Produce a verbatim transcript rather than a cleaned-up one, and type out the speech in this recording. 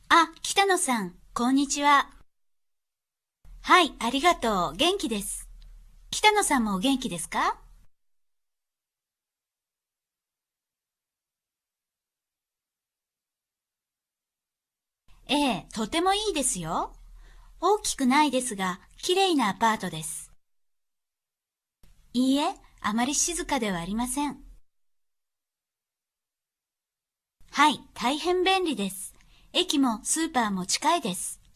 あ、北野さん、こんにちは。はい、ありがとう。元気です。北野さんもお元気ですか？ええ、とてもいいですよ。大きくないですが、綺麗なアパートです。いいえ、あまり静かではありません。はい、大変便利です。駅もスーパーも近いです。